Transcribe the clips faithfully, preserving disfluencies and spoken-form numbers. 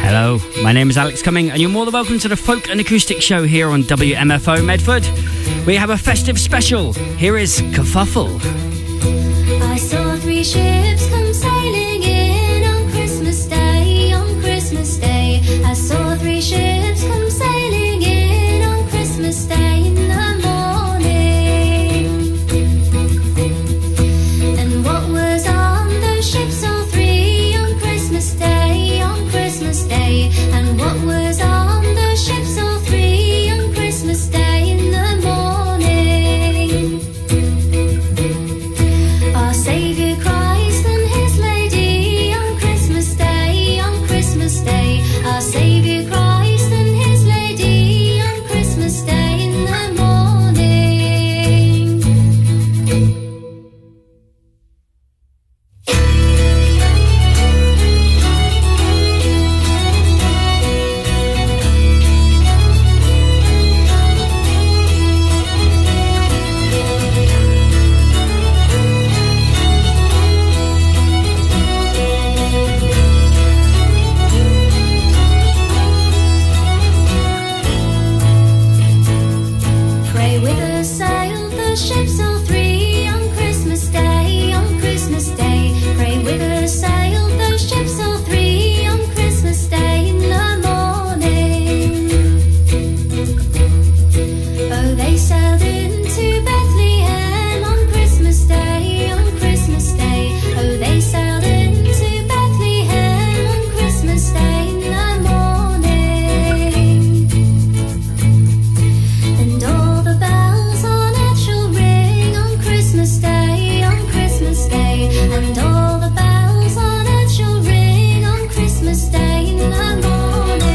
Hello, my name is Alex Cumming, and you're more than welcome to the Folk and Acoustic Show here on W M F O Medford. We have a festive special. Here is Kerfuffle. I saw three ships come sailing in on Christmas Day, on Christmas Day. I saw three ships come sailing in on Christmas Day in the morning. And what was on those ships, all three, on Christmas Day, on Christmas Day? And what was on those ships, all three, on Christmas Day in the morning? Our Saviour Christ and His Lady on Christmas Day, on Christmas Day. Our Saviour Christ and His Lady on Christmas Day in the morning. Pray with us, sail the ships, all three, on Christmas Day, on Christmas Day. Pray with us, sail the ships, all three, on Christmas Day in the morning. Oh, they sailed into Bethlehem on Christmas Day, on Christmas Day. Oh, they sailed into Bethlehem on Christmas Day in the morning. And all the bells on earth shall ring on Christmas Day, on Christmas Day. And all the bells on earth shall ring on Christmas Day in the morning.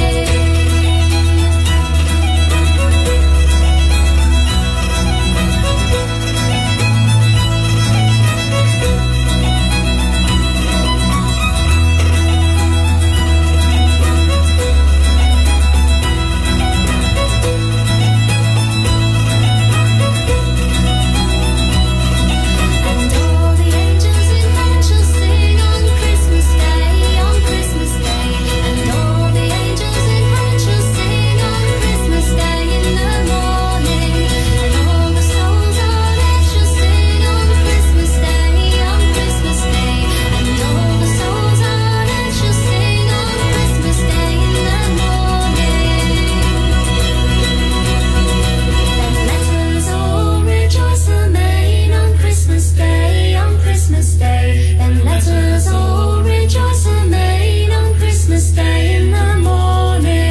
And all the angels in heaven shall sing on Christmas Day, on Christmas Day. And all the angels in heaven shall sing on Christmas Day in the morning. And all the souls on earth shall sing on Christmas Day, on Christmas Day. And all the souls on earth shall sing on Christmas Day in the morning. Then let us all rejoice amain on Christmas Day, on Christmas Day. Then let us all rejoice amain on Christmas Day in the morning.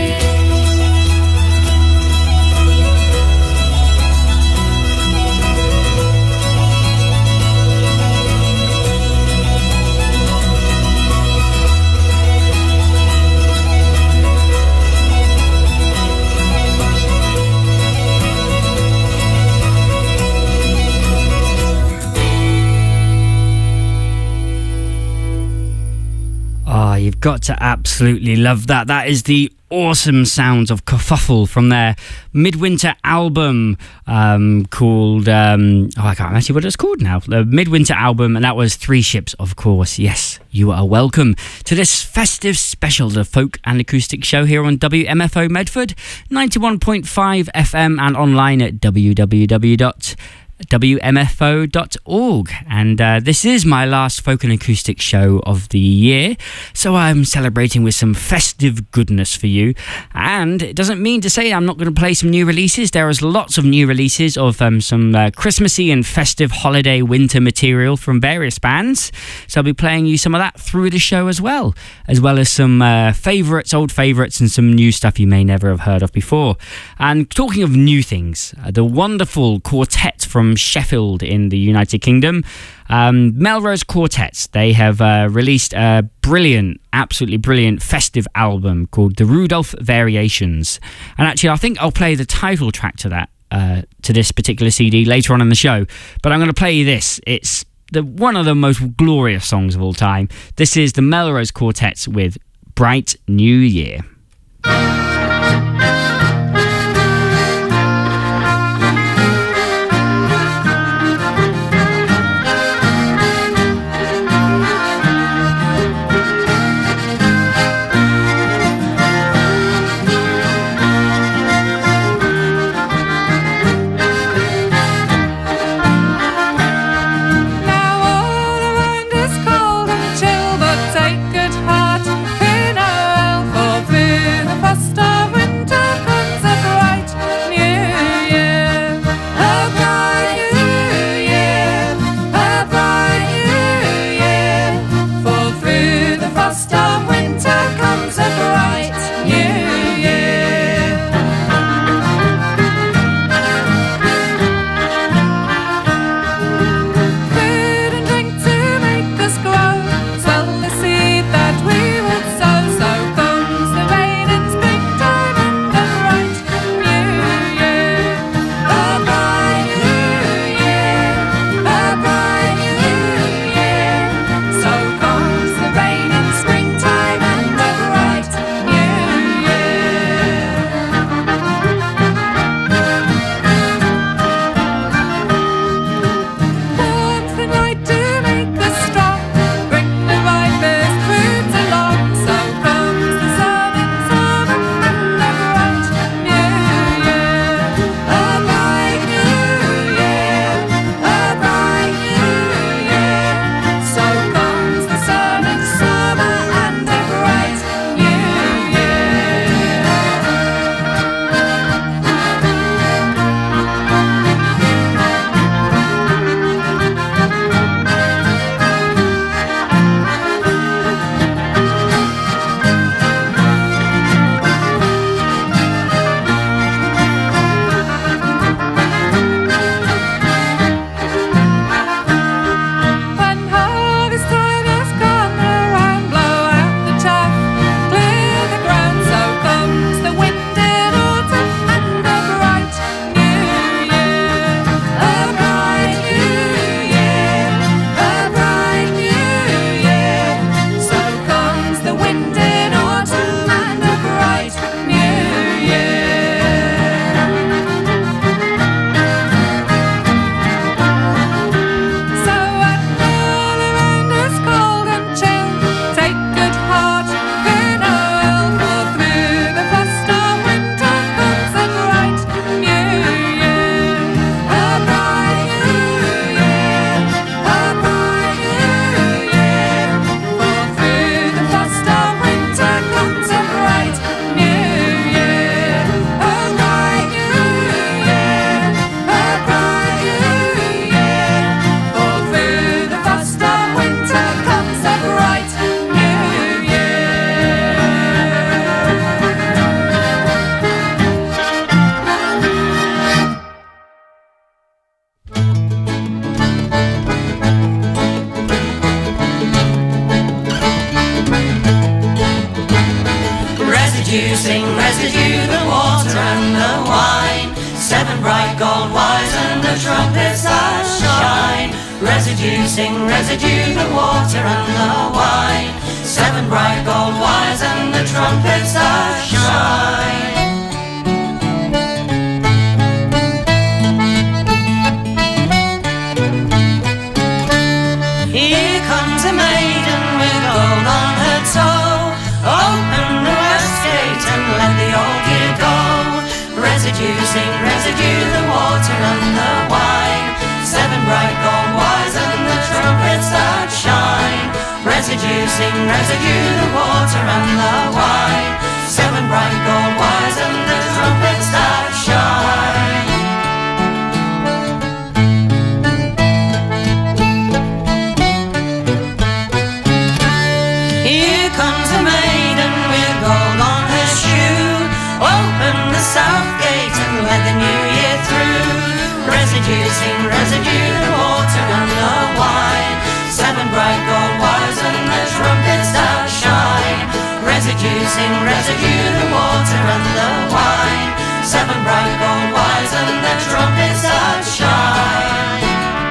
Ah, you've got to absolutely love that. That is the awesome sounds of Kerfuffle from their Midwinter album um, called... Um, oh, I can't remember what it's called now. The Midwinter album, and that was Three Ships, of course. Yes, you are welcome to this festive special, the Folk and Acoustic Show here on W M F O Medford, ninety-one point five F M and online at w w w dot w m f o dot org. And uh, this is my last folk and acoustic show of the year, so I'm celebrating with some festive goodness for you. And it doesn't mean to say I'm not going to play some new releases. There is lots of new releases of um, some uh, Christmassy and festive holiday winter material from various bands, so I'll be playing you some of that through the show as well, as well as some uh, favourites, old favourites, and some new stuff you may never have heard of before. And talking of new things, uh, the wonderful quartet from Sheffield in the United Kingdom, um, Melrose Quartets, they have uh, released a brilliant, absolutely brilliant festive album called The Rudolph Variations. And actually, I think I'll play the title track to that, uh, to this particular C D later on in the show. But I'm going to play you this. It's the one of the most glorious songs of all time. This is the Melrose Quartets with Bright New Year. first of winter comes a bright new year. Food and drink to make us grow, swell the seed that we will sow. So comes the rain in springtime and the bright new year. A bright new year, a bright new year. So comes the rain in springtime and the bright new year. Warmth and light to make us strong, bring the ripest fruits along. So comes the sun in summer and the bright new year. A bright new year, a bright new year. So comes the sun in summer and the bright new year. When harvest time has come around, blow out the chaff, clear the ground. So comes the wind in autumn and a bright new year. A bright new year, a bright new year. So comes the wind in autumn and a bright new year. So when all around us cold and chill, take good heart, fear no ill. For through the frost of winter comes a bright new year. A bright new year, a bright new year. For through the frost of winter comes a bright new year. A bright new year, a bright new year. For through the frost of winter comes a bright new year. Residue, sing residue, the water and the wine. Seven bright gold wires and the trumpets that shine. Residue, sing residue, the water and the wine. Seven bright gold wires and the trumpets that shine. Here comes a maiden with gold on her toe. Open the west gate and let the old year go. Residue, sing residue, the water and the wine. Seven bright gold wires and the trumpets that shine. Residue, sing residue, the water and the wine. Seven bright gold wires and the trumpets that shine. Here comes a maiden with gold on her shoe. Open the south gate and let the new year through. Residue, sing residue, the water and the wine. Seven bright gold wires and the trumpets that shine. Residue, sing residue, the water and the wine. Seven bright gold wires and the trumpets that shine.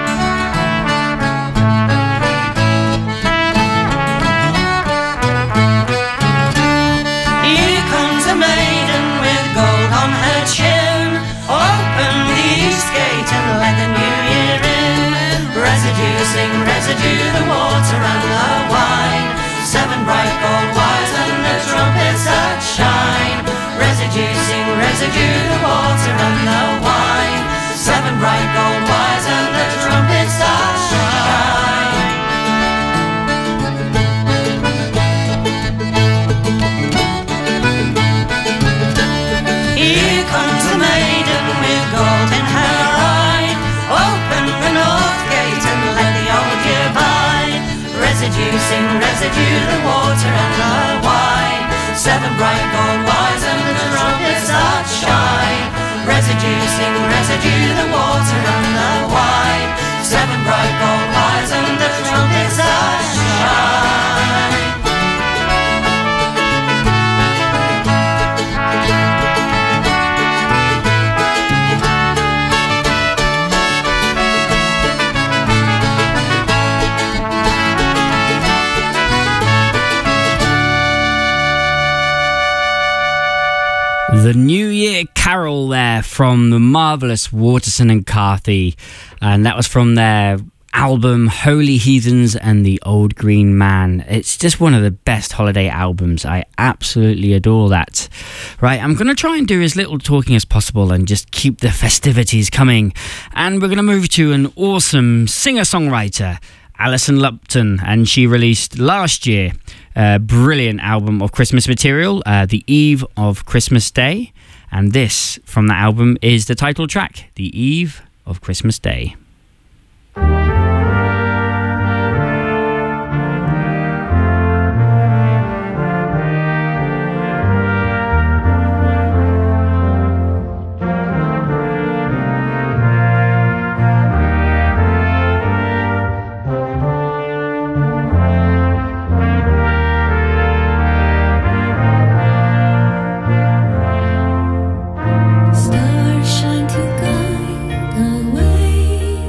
Here comes a maiden with gold on her chin. Open the east gate and let the new year in. Residue, sing residue, the water and the wine. Seven bright gold wires and the trumpets that shine. Residue, sing residue, the water reseducing residue, the water and the wine. Seven bright gold wires and the trumpets that shine. Reseducing residue, the water and the wine. Seven bright gold wires and the trumpets that shine. The New Year Carol there from the marvellous Waterson and Carthy, and that was from their album Holy Heathens and the Old Green Man. It's just one of the best holiday albums. I absolutely adore that. Right, I'm going to try and do as little talking as possible and just keep the festivities coming, and we're going to move to an awesome singer-songwriter, Alison Lupton, and she released last year a brilliant album of Christmas material, uh, The Eve of Christmas Day, and this from that album is the title track, The Eve of Christmas Day. Stars shine to guide the way.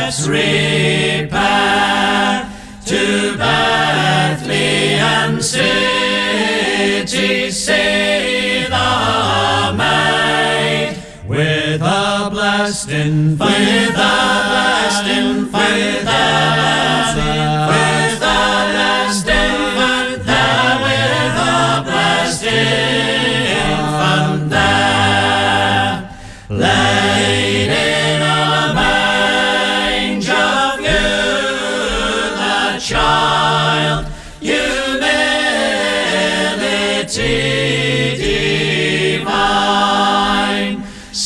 let's repair to Bethlehem city, see the maid with a blessed infant, with a blessed infant, with a blessed infant, with a blessed infant there, with a blessed infant there, laid in a manger, view the child, humility divine,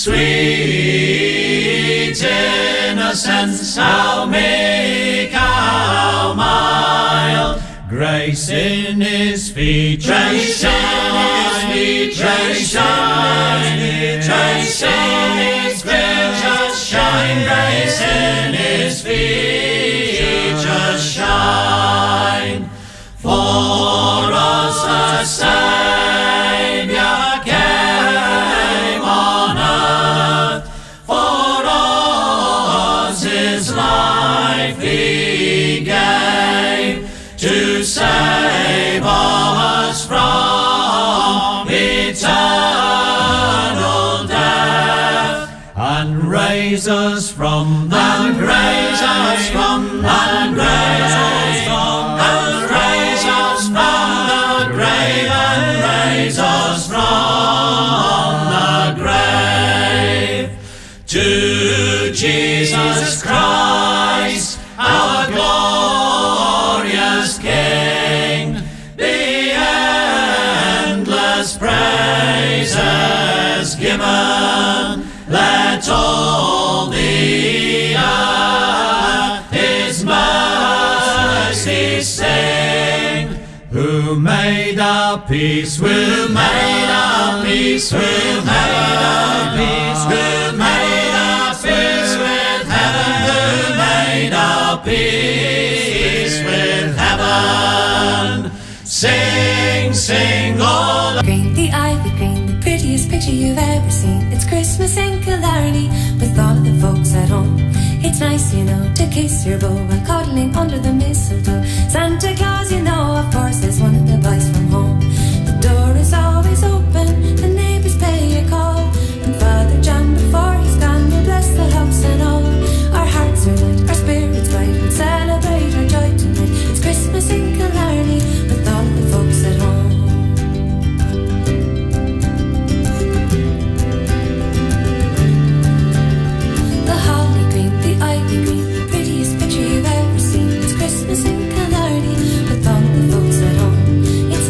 sweet innocence, how meek, how mild, grace in his feet, grace in his feet, grace in his feet, grace in his feet, just shine, grace in his feet, just shine. For us a Saviour came on earth, for us his life he gave, to save us from eternal death, and raise us from the and raise us from and raise us from and raise us from the grave, and raise us from the grave, to Jesus Christ, our glorious King, be endless praises given. Let all the earth his mercy sing, who made our peace, who made our peace with heaven, who made our peace with heaven, who made our peace with heaven. Sing, sing all. Green, the ivy green, the prettiest picture you've ever seen. It's Christmas in Killarney with all of the folks at home. It's nice, you know, to kiss your beau while cuddling under the mistletoe. Santa Claus, you know, of course, is one of the boys from home. The door is always open, the neighbours pay a call, and Father John, before he's gone, will bless the house and all. Our hearts are light, our spirits bright, we'll celebrate our joy tonight. It's Christmas in Killarney with all the folks at home. The holly green, the ivy green, the prettiest picture you've ever seen. It's Christmas in Killarney with all the folks at home. It's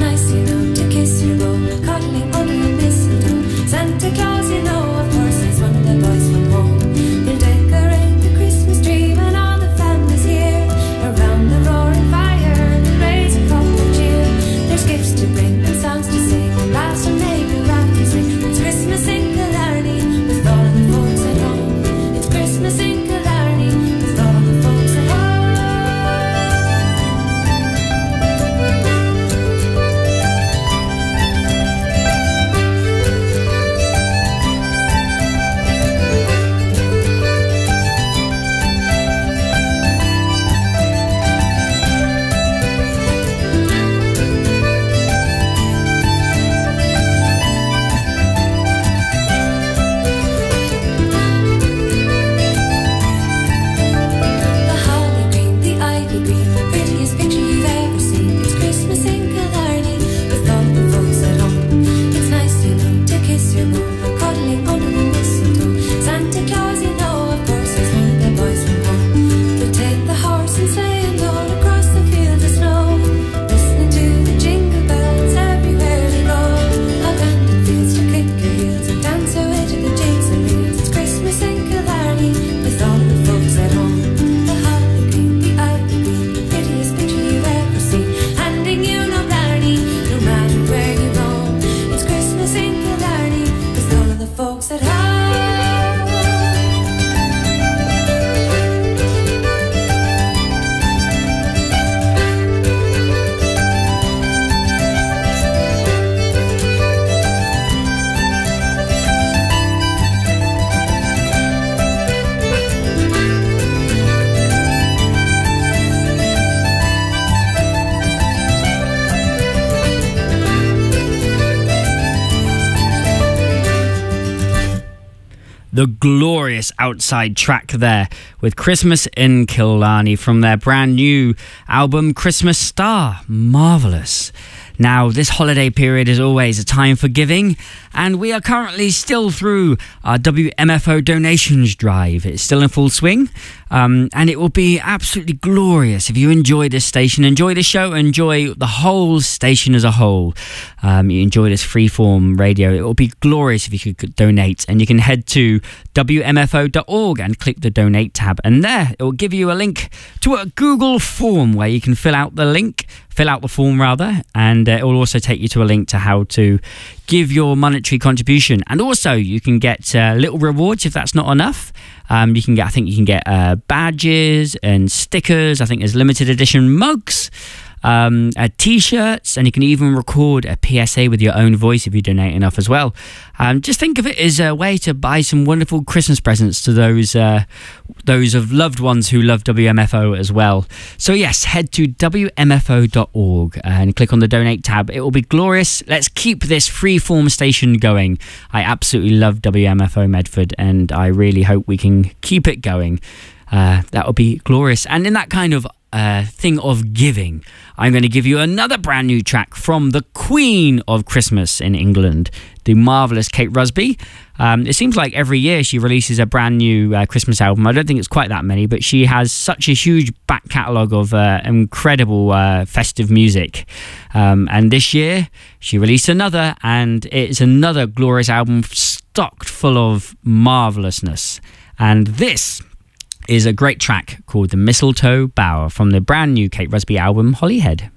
the glorious Outside track there with Christmas in Killarney from their brand new album Christmas Star. Marvellous. Now, this holiday period is always a time for giving, and we are currently still through our W M F O donations drive. It's still in full swing, um, and it will be absolutely glorious if you enjoy this station, enjoy the show, enjoy the whole station as a whole. Um, you enjoy this freeform radio. It will be glorious if you could donate, and you can head to W M F O dot org and click the donate tab, and there it will give you a link to a Google form where you can fill out the link, fill out the form rather, and uh, it will also take you to a link to how to give your monetary contribution. And also you can get uh, little rewards if that's not enough. Um, you can get, I think you can get uh, badges and stickers. I think there's limited edition mugs, um, uh, t-shirts, and you can even record a P S A with your own voice if you donate enough as well. Um, just think of it as a way to buy some wonderful Christmas presents to those uh, those of loved ones who love W M F O as well. So yes, head to W M F O dot org and click on the donate tab. It will be glorious. Let's keep this freeform station going. I absolutely love W M F O Medford, and I really hope we can keep it going. Uh, that would be glorious. And in that kind of uh, thing of giving, I'm going to give you another brand new track from the Queen of Christmas in England, the marvellous Kate Rusby. Um, it seems like every year she releases a brand new uh, Christmas album. I don't think it's quite that many, but she has such a huge back catalogue of uh, incredible uh, festive music. Um, and this year she released another, and it's another glorious album stocked full of marvellousness. And this is a great track called The Mistletoe Bower from the brand new Kate Rusby album Hollyhead.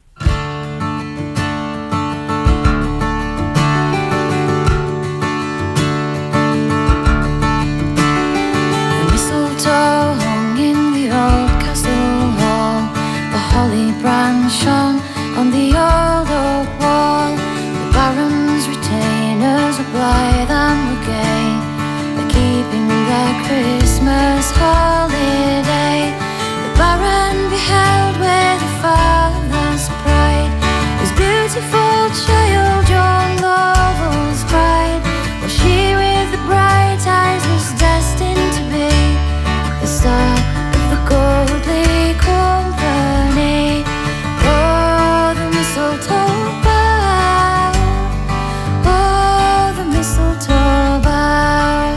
The mistletoe hung in the old castle hall, the holly branch shone on the old oak wall. The baron's retainers were blithe and were gay, they're keeping their Christmas holiday. The baron beheld with a father's pride his beautiful child, John Lovell's bride, while she with the bright eyes was destined to be the star of the goodly company. Oh, the mistletoe bough, oh, the mistletoe bough.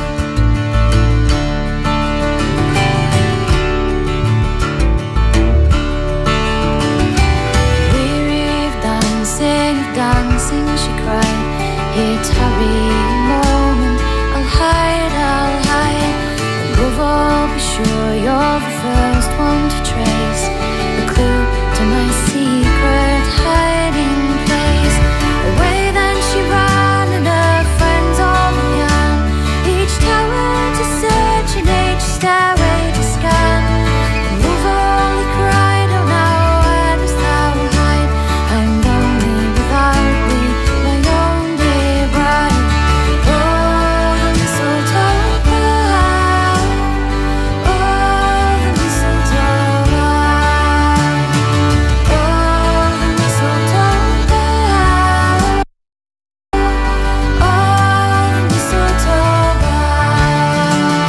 Weary of dancing, of dancing, she cried, here tarry a moment, I'll hide, I'll hide. Above all, be sure you're the first one to trace the clue to my secret hiding place. Away then she ran, and her friends all began, each tower to search and each stairway to scan. And love only cried, oh now where dost thou hide? I'm lonely without thee, my own dear bride. Oh, the mistletoe bough, oh, the mistletoe bough, oh, the mistletoe bough, oh, the mistletoe bough.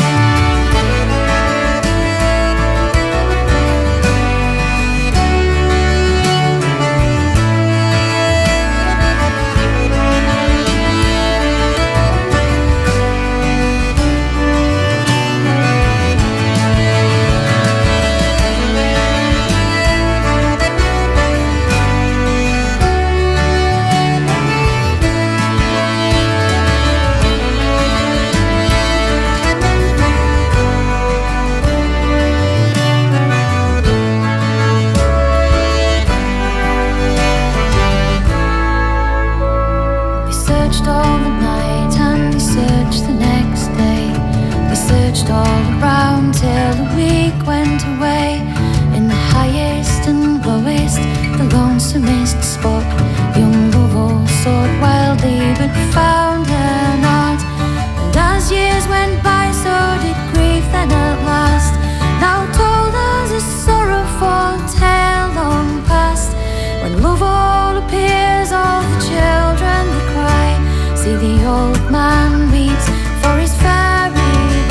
They searched all the night and they searched the next day. They searched all around till the week went away. In the highest and lowest, the lonesomest spot, young Lovell sought wildly but found her not. And as years went by, so did grief then at last. Now told us a sorrowful tale long past, when love all appears, all the children they cry. See the old man weeps for his fairy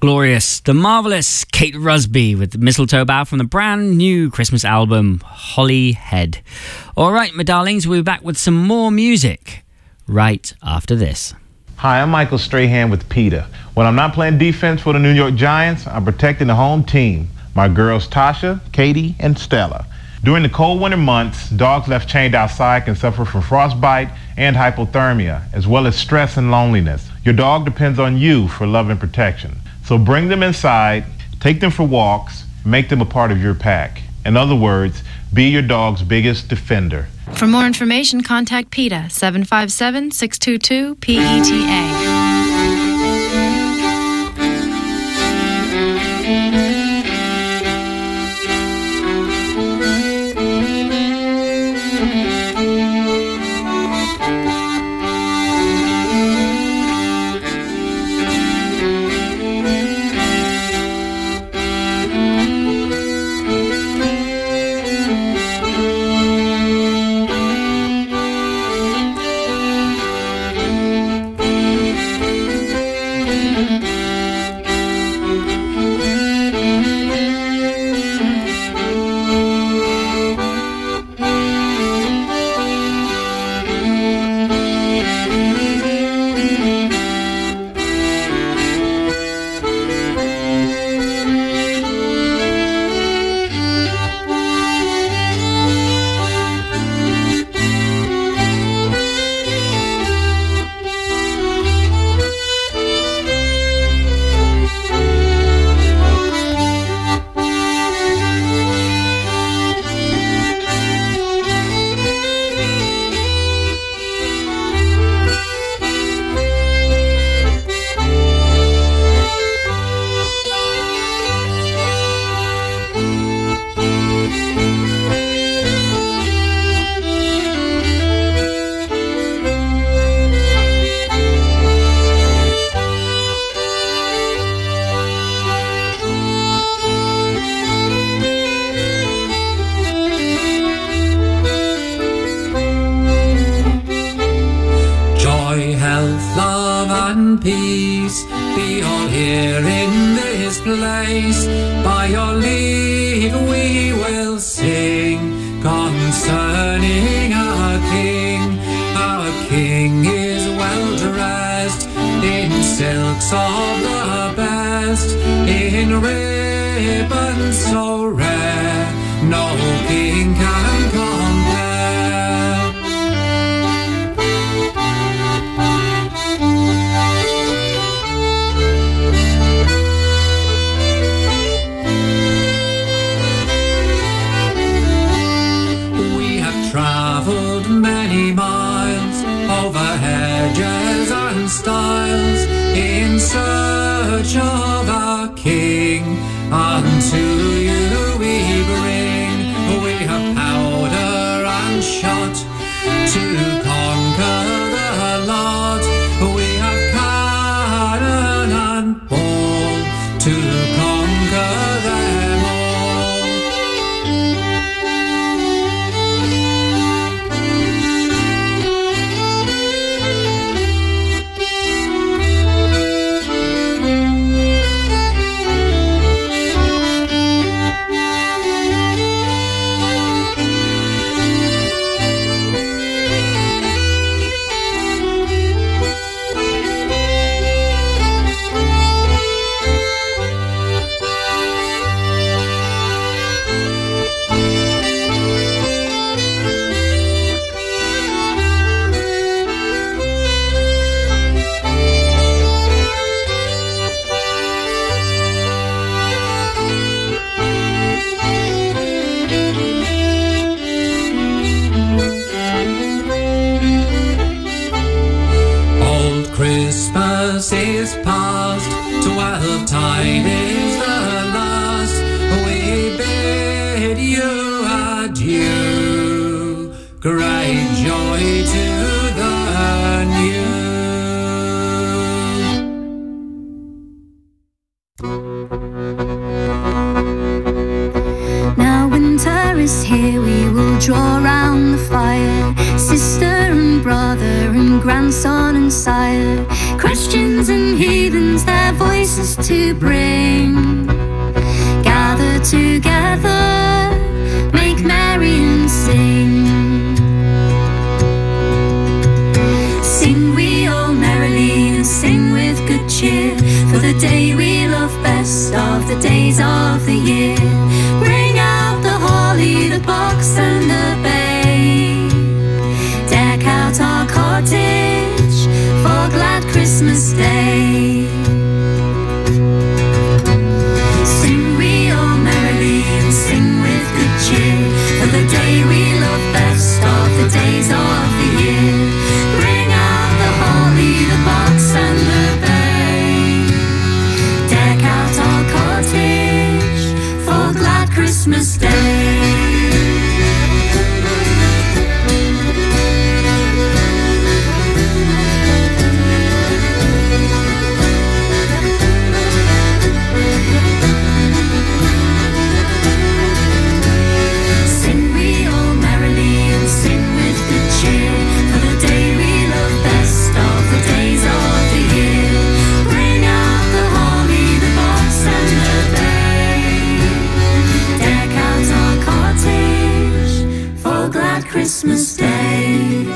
Glorious, the marvellous Kate Rusby with the Mistletoe Bough from the brand new Christmas album, Holly Head. All right, my darlings, we'll be back with some more music right after this. Hi, I'm Michael Strahan with PETA. When I'm not playing defense for the New York Giants, I'm protecting the home team, my girls Tasha, Katie, and Stella. During the cold winter months, dogs left chained outside can suffer from frostbite and hypothermia, as well as stress and loneliness. Your dog depends on you for love and protection. So bring them inside, take them for walks, make them a part of your pack. In other words, be your dog's biggest defender. For more information, contact PETA, seven five seven, six two two, P E T A. Here we will draw round the fire, sister and brother and grandson and sire, Christians and heathens, their voices to bring. Gather together, make merry and sing. Sing we all merrily and sing with good cheer, for the day we love best of the days of the year. Bring out the holly, the box and the bay, deck out our cottage for glad Christmas Day. Sing we all merrily and sing with good cheer, for the day we love best of the days of the year. Bring out the holly, the box and the bay, deck out our cottage for glad Christmas Day. Christmas Day.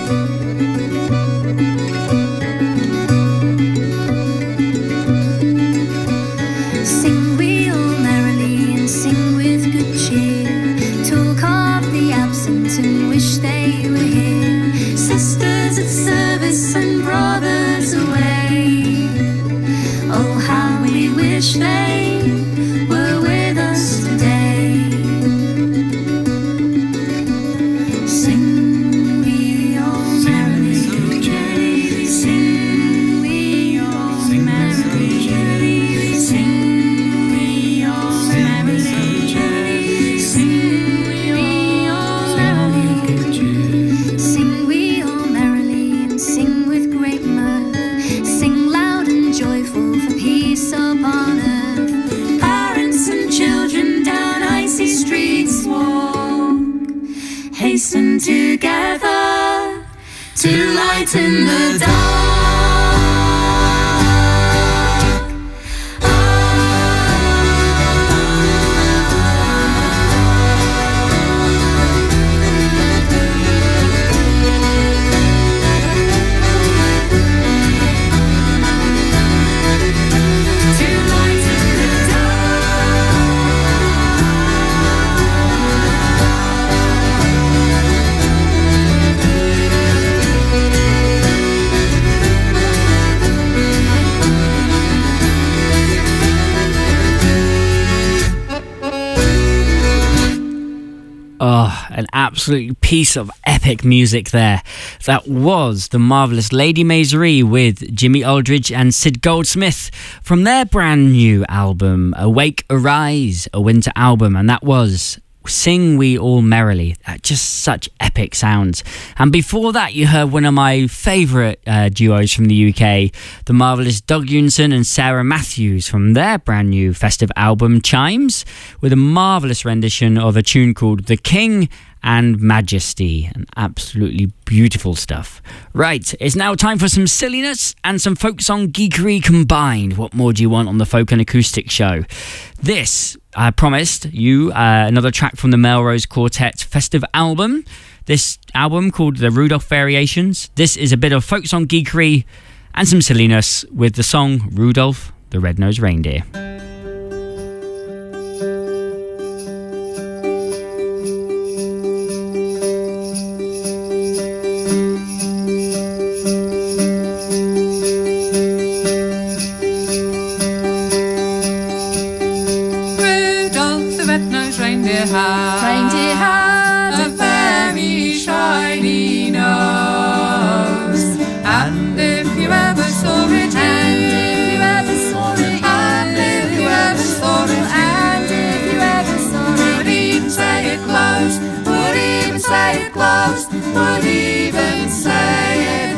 Sing we all merrily and sing with good cheer, talk of the absent and wish they were here, sisters at service and brothers away. Oh, how we wish they were with us today. Hasten together to lighten the dark. Oh, an absolute piece of epic music there. That was the marvellous Lady Mazerie with Jimmy Aldridge and Sid Goldsmith from their brand new album, Awake, Arise, a winter album. And that was Sing We All Merrily. That just such epic sounds. And before that, you heard one of my favourite uh, duos from the U K, the marvellous Doug Unson and Sarah Matthews from their brand new festive album, Chimes, with a marvellous rendition of a tune called The King and Majesty, and absolutely beautiful stuff. Right, it's now time for some silliness and some folk song geekery combined. What more do you want on the Folk and Acoustic Show? This, I promised you, uh, another track from the Melrose Quartet festive album. This album called The Rudolph Variations. This is a bit of folk song geekery and some silliness with the song Rudolph the Red-Nosed Reindeer. Reindeer had, reindeer had a very shiny nose, and if you ever saw it, and if you ever saw it, and if you ever saw it, and if you ever saw it, would even say it glows, would even say it glows, would even say it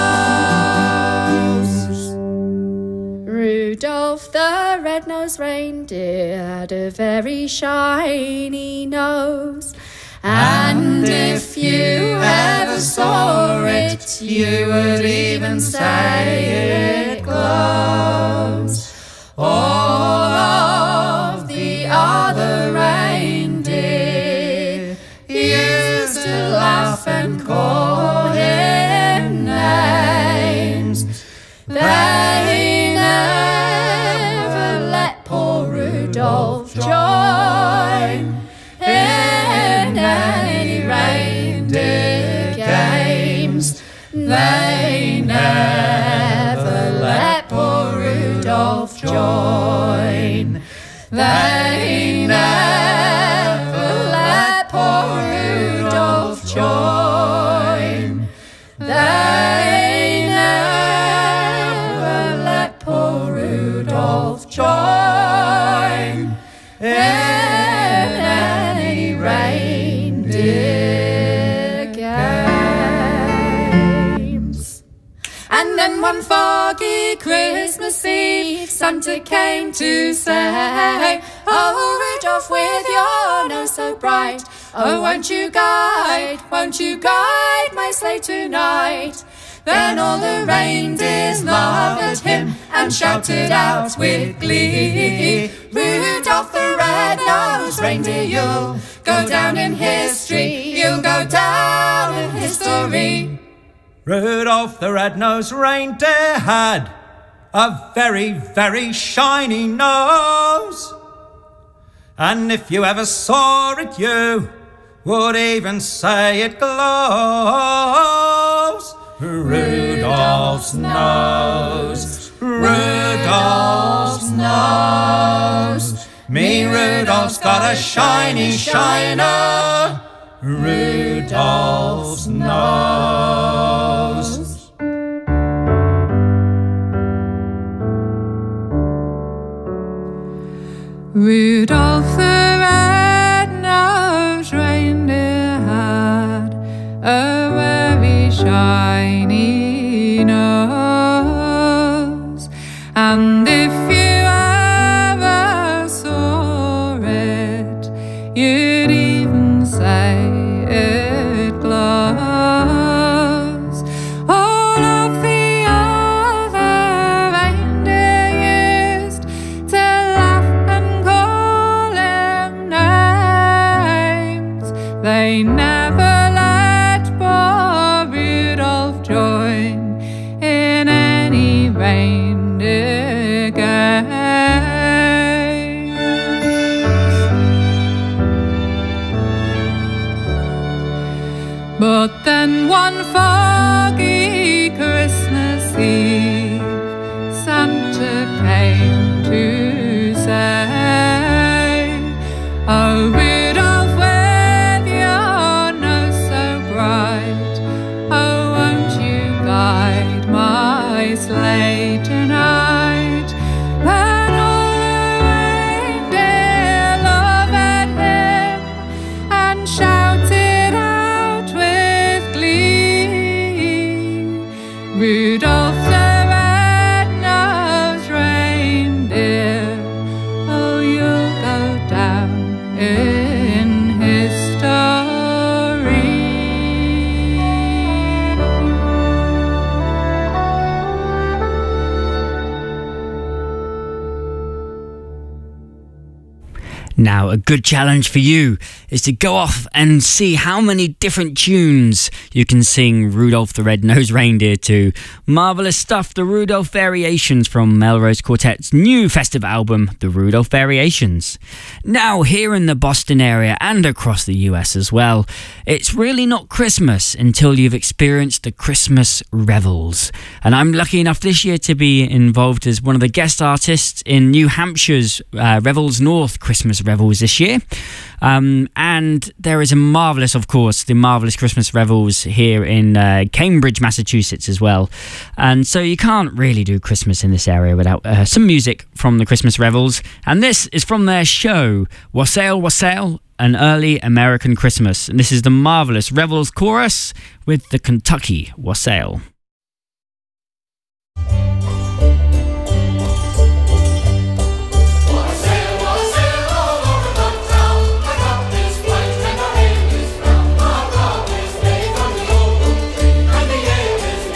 glows. Rudolph the red-nosed reindeer had a very shiny nose, and if you ever saw it, you you would even say it glows. All of the other reindeer used to laugh and call him names. They never let poor Rudolph join in any reindeer games. They never let poor Rudolph join. They never let poor Rudolph join. They never let poor Rudolph join in any reindeer games. And then one foggy Christmas Eve, Santa came to say, oh, Rudolph, with your nose so bright, oh, won't you guide, won't you guide my sleigh tonight? Then all the reindeers laughed at him and shouted out with glee, Rudolph the red-nosed reindeer, you'll go down in history, you'll go down in history. Rudolph the red-nosed reindeer had a very, very shiny nose. And if you ever saw it, you would even say it glows. Rudolph's nose, Rudolph's nose. Me Rudolph's got a shiny shiner, Rudolph's nose. Rudolph the red-nosed reindeer had a very shiny nose, and if you ever saw it, you'd even say it glows. All of the other reindeer used to laugh and call him names. They never let poor Rudolph join in any reindeer games. But then one foggy Christmas Eve, Santa came to say, oh, Rudolph, with your nose so bright, oh, won't you guide my sleigh tonight? Then all the reindeer laughed at him and shouted out with glee, Rudolph the red-nosed reindeer, oh, you'll go down in history. Now, a good challenge for you is to go off and see how many different tunes you can sing Rudolph the Red-Nosed Reindeer to. Marvellous stuff, the Rudolph Variations from Melrose Quartet's new festive album, The Rudolph Variations. Now, here in the Boston area and across the U S as well, it's really not Christmas until you've experienced the Christmas Revels. And I'm lucky enough this year to be involved as one of the guest artists in New Hampshire's uh, Revels North Christmas Revels this year. Um, and there is a marvellous, of course, the marvellous Christmas Revels here in uh, Cambridge, Massachusetts as well. And so you can't really do Christmas in this area without uh, some music from the Christmas Revels. And this is from their show, Wassail Wassail, An Early American Christmas. And this is the marvellous Revels chorus with the Kentucky Wassail. And the air is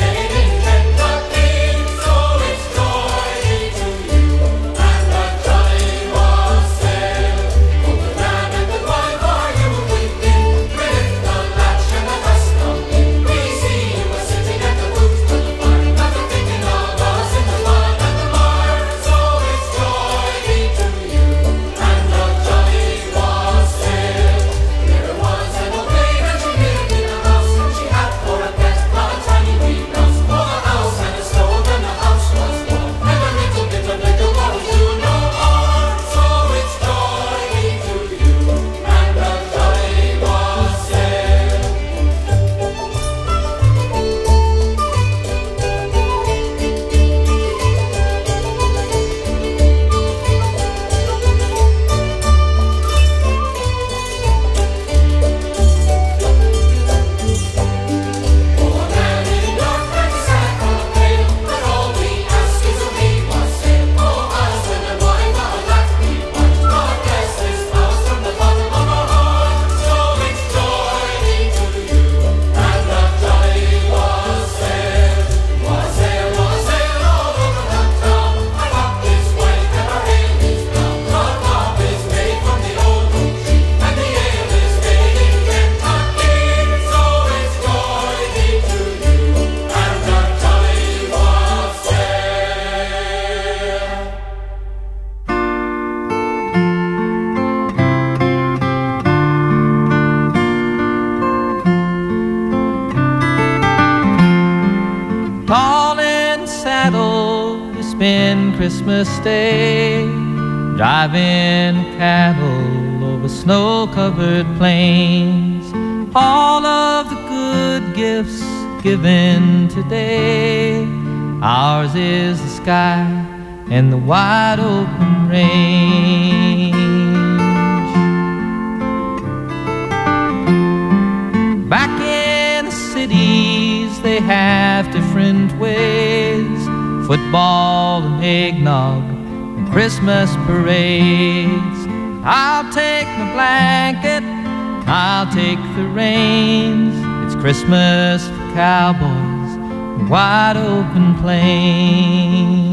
spend Christmas Day driving cattle over snow-covered plains. All of the good gifts given today, ours is the sky and the wide open range. Back in the cities they have different ways, football and eggnog and Christmas parades. I'll take my blanket, I'll take the reins. It's Christmas for cowboys and wide open plains.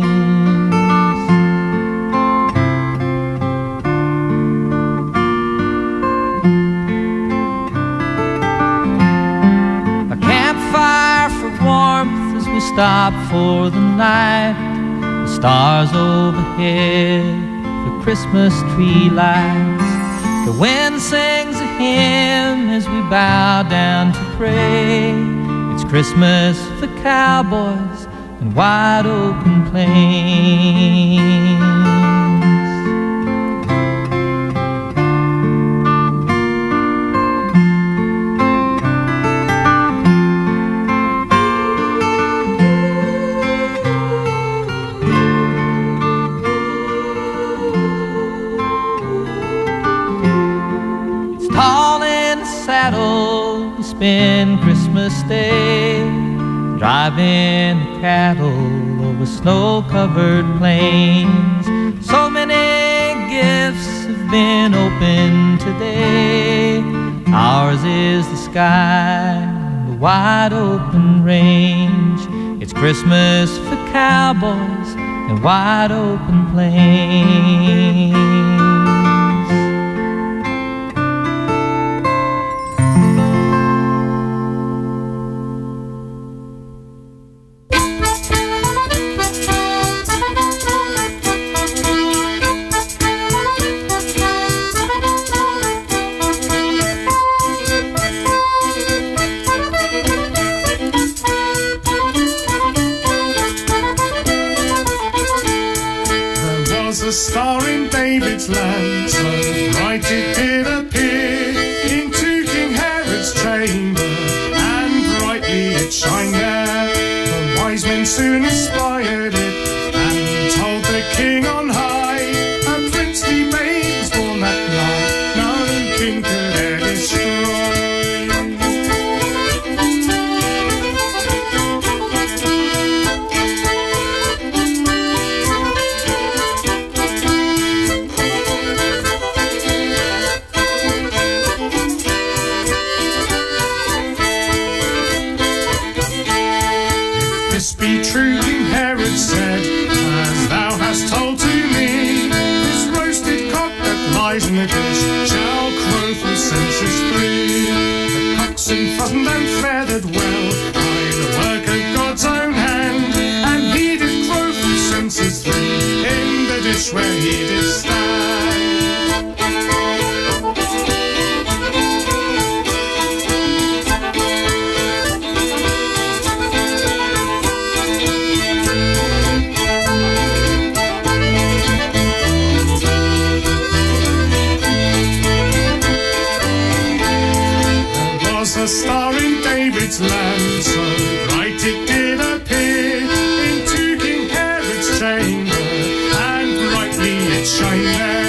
A campfire for warmth as we stop for the night. The stars overhead for Christmas tree lights. The wind sings a hymn as we bow down to pray. It's Christmas for cowboys and wide open plains. Saddle, we spend Christmas Day driving cattle over snow-covered plains. So many gifts have been opened today. Ours is the sky and the wide open range. It's Christmas for cowboys and wide open plains. A star in David's land, so bright it did appear into King Herod's chamber, and brightly it shined there. The wise men soon espied it, and told the king on high, a princely babe was born that night, no king could e'er destroy. Be true, King Herod said, as thou hast told to me, this roasted cock that lies in the dish shall crow for senses three. The coxswain fattened and feathered well by the work of God's own hand, and he did crow for senses three in the dish where he did stand. A star in David's land, so bright it did appear into King Herod's chamber, and brightly it shined there.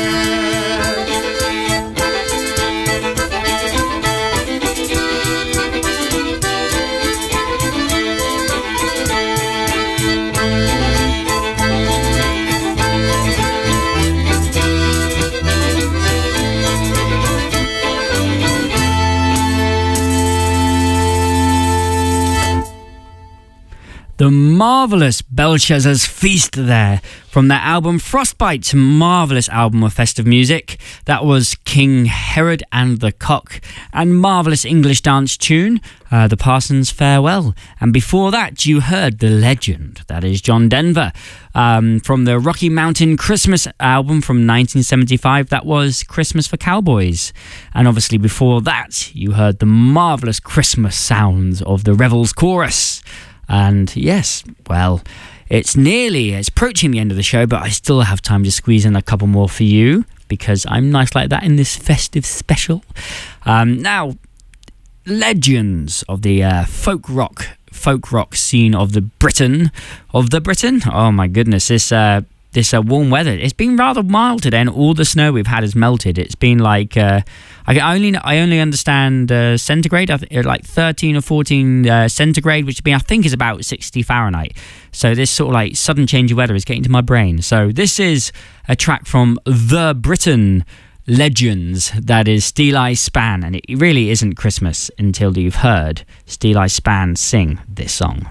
The marvellous Belshazzar's Feast there from their album Frostbite, marvellous album of festive music. That was King Herod and the Cock, and marvellous English dance tune, uh, The Parson's Farewell. And before that you heard the legend, that is John Denver, um, from the Rocky Mountain Christmas album from nineteen seventy-five. That was Christmas for Cowboys. And obviously before that you heard the marvellous Christmas sounds of the Revels Chorus. And yes, well, It's nearly, it's approaching the end of the show, but I still have time to squeeze in a couple more for you because I'm nice like that in this festive special. Um, now, legends of the uh, folk rock, folk rock scene of the Britain, of the Britain. Oh my goodness, this uh, this uh, warm weather. It's been rather mild today, and all the snow we've had has melted. It's been like uh, I can only I only understand uh, centigrade, I th- like thirteen or fourteen uh, centigrade, which been, I think is about sixty Fahrenheit. So this sort of like sudden change of weather is getting to my brain. So this is a track from the Britain legends, that is Steeleye Span, and it really isn't Christmas until you've heard Steeleye Span sing this song.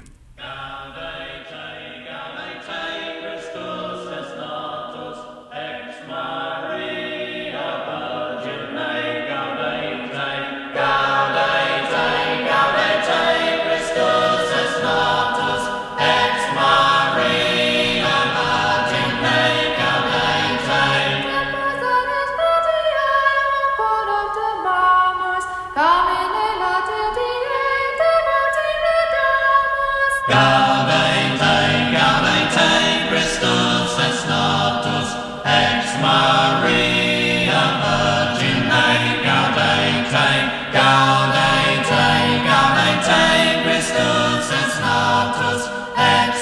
Gaudete, gaudete, Christus es natus, ex Maria Virgine, gaudete, gaudete, gaudete, Christus es natus, ex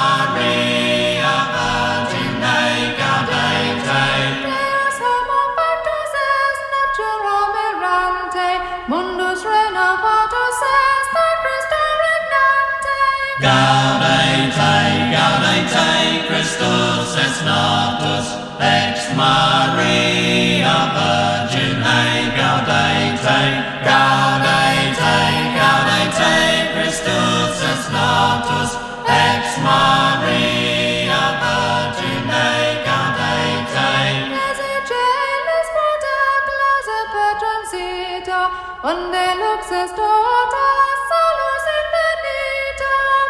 Maria Virgine, gaudete. Deus homo pactus est natura mirante, mundus renovatus est a Christo regnante. Gaudete, gaudete, Christus es natus, ex Maria Virgine, gaudete, gaudete, gaudete, Christus es natus, ex Maria Virgine, gaudete. Esigelis potaclas et petrum sita, unde luxus totus salus infinita.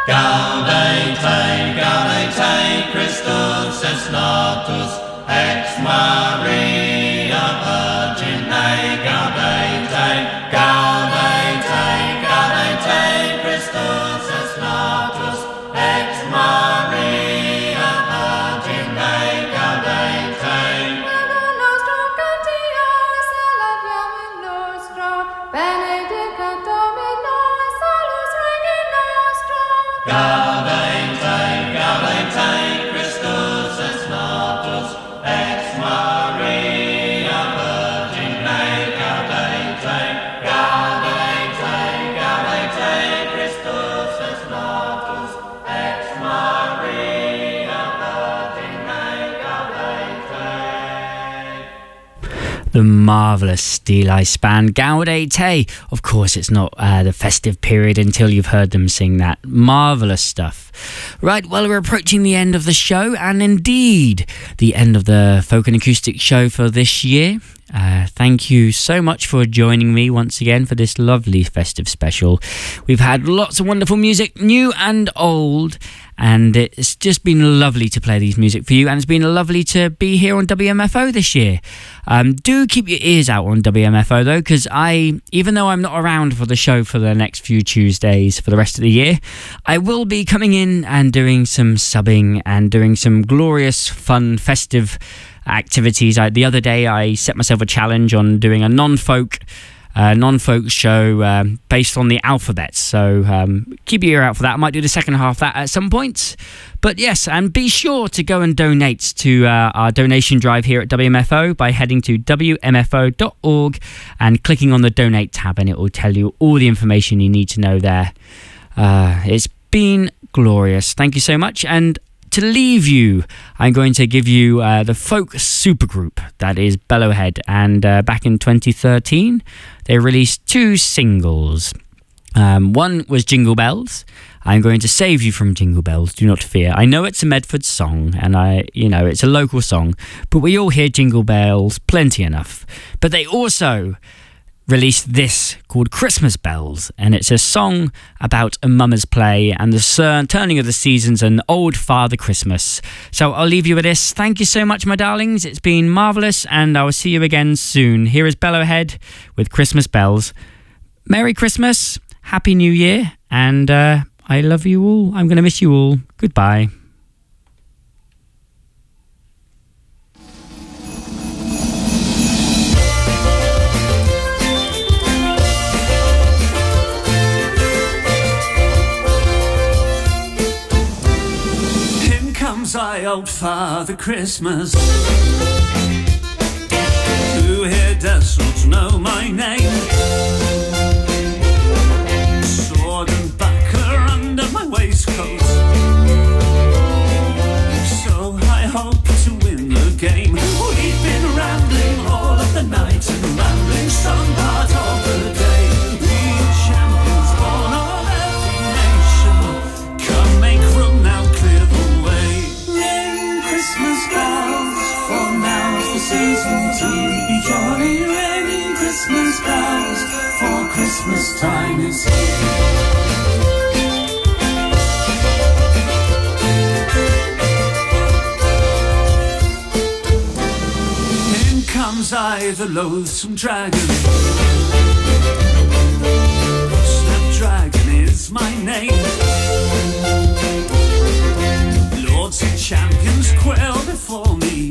Gaudete, gaudete, Christus es natus, ex Maria Virgine, gaudete, gaudete, gaudete, Christus es natus, ex Maria Virgine, gaudete. Manu nostrum cantiae salutiam in nostro, benedicat Domino salus Regi nostro. Gaudete, gaudete, Christus es natus, ex Maria Virgine, gaudete, gaudete, gaudete, Christus es natus, ex Maria Virgine, gaudete. The marvellous Steeleye Span, Gaudete. Of course, it's not uh, the festive period until you've heard them sing that. Marvellous stuff. Right, well, we're approaching the end of the show, and indeed, the end of the Folk and Acoustic show for this year. Uh, thank you so much for joining me once again for this lovely festive special. We've had lots of wonderful music, new and old, and it's just been lovely to play these music for you, and it's been lovely to be here on W M F O this year. Um, do keep your ears out on W M F O though, because I, even though I'm not around for the show for the next few Tuesdays for the rest of the year, I will be coming in and doing some subbing and doing some glorious, fun, festive activities. I, the other day I set myself a challenge on doing a non-folk uh, non-folk show um, based on the alphabet, so um, keep your ear out for that. I might do the second half of that at some point, but yes, and be sure to go and donate to uh, our donation drive here at W M F O by heading to W M F O dot org and clicking on the donate tab, and it will tell you all the information you need to know there. Uh, it's been glorious. Thank you so much, and to leave you, I'm going to give you uh, the folk supergroup that is Bellowhead, and uh, back in twenty thirteen they released two singles. Um, one was Jingle Bells. I'm going to save you from Jingle Bells, do not fear. I know it's a Medford song, and I, you know, it's a local song, but we all hear Jingle Bells plenty enough. But they also released this called Christmas Bells, and it's a song about a mama's play and the sur- turning of the seasons and old Father Christmas. So I'll leave you with this. Thank you so much, my darlings. It's been marvellous, and I will see you again soon. Here is Bellowhead with Christmas Bells. Merry Christmas, Happy New Year, and uh, I love you all. I'm going to miss you all. Goodbye. old Father Christmas, who here does not know my name. Sword and buckler under my waistcoat, so I hope to win the game. We've been rambling all of the night and rambling some part of the day. We champions born of every nation, come make room now, clear the way. Ring Christmas bells, for now's the season to be jolly. Ring Christmas bells, for Christmas time is here. Comes I, the loathsome dragon. Snapdragon is my name. Lords and champions quail before me.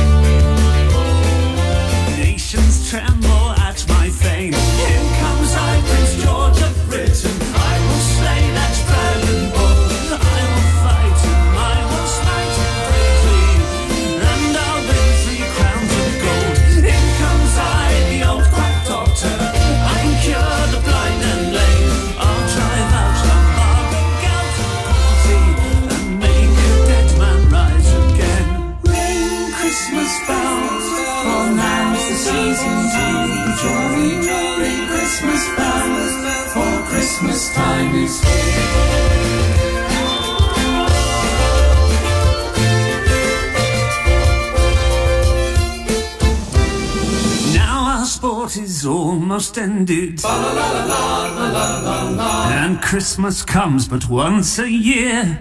Nations tremble at my fame. Here comes I, Prince George of Britain. I will slay that dragon bull. I will fight him, I will smite him bravely, and I'll win three crowns of gold. In comes I, the old quack doctor. I can cure the blind and lame. I'll drive out lumbar and gout and palsy, and make a dead man rise again. Ring Christmas bells, for now's the season to be jolly. Ring Christmas bells, for Christmas time is here. Sport is almost ended, and Christmas comes but once a year.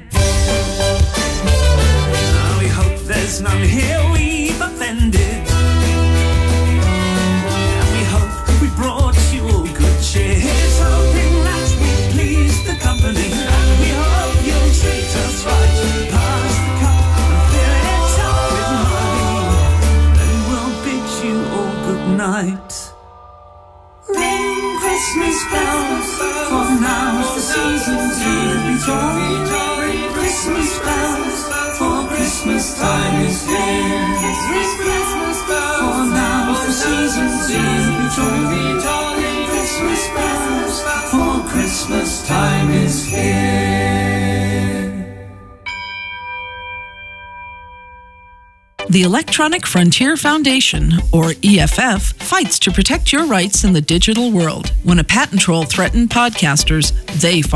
Now we hope there's none here we've offended, and we hope we brought you all good cheer. Here's hoping that we please the company, and we hope you'll treat us right. Pass the cup and fill it up with money, then we'll bid you all good night. Ring Christmas bells, for now's the season to be jolly. Ring Christmas bells, for Christmas time is here. Ring Christmas bells, for now's the season to be jolly. Ring Christmas bells, for Christmas time is here. The Electronic Frontier Foundation, or E F F, fights to protect your rights in the digital world. When a patent troll threatened podcasters, they fought